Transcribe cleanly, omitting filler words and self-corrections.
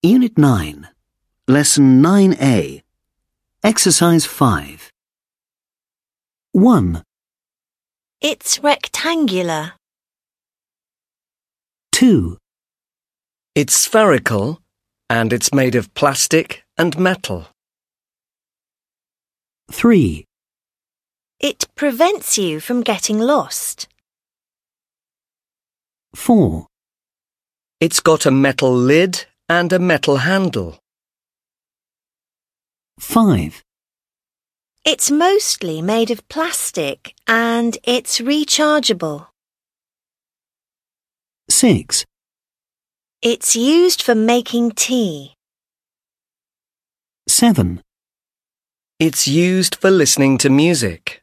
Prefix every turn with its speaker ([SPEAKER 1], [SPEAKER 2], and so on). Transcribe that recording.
[SPEAKER 1] Unit 9, Lesson 9A, Exercise 5. 1,
[SPEAKER 2] It's rectangular.
[SPEAKER 1] 2,
[SPEAKER 3] It's spherical and it's made of plastic and metal.
[SPEAKER 1] 3,
[SPEAKER 2] It prevents you from getting lost.
[SPEAKER 1] 4,
[SPEAKER 3] It's got a metal lid and a metal handle.
[SPEAKER 1] 5,
[SPEAKER 2] It's mostly made of plastic and it's rechargeable.
[SPEAKER 1] 6,
[SPEAKER 2] It's used for making tea.
[SPEAKER 1] 7.
[SPEAKER 3] It's used for listening to music.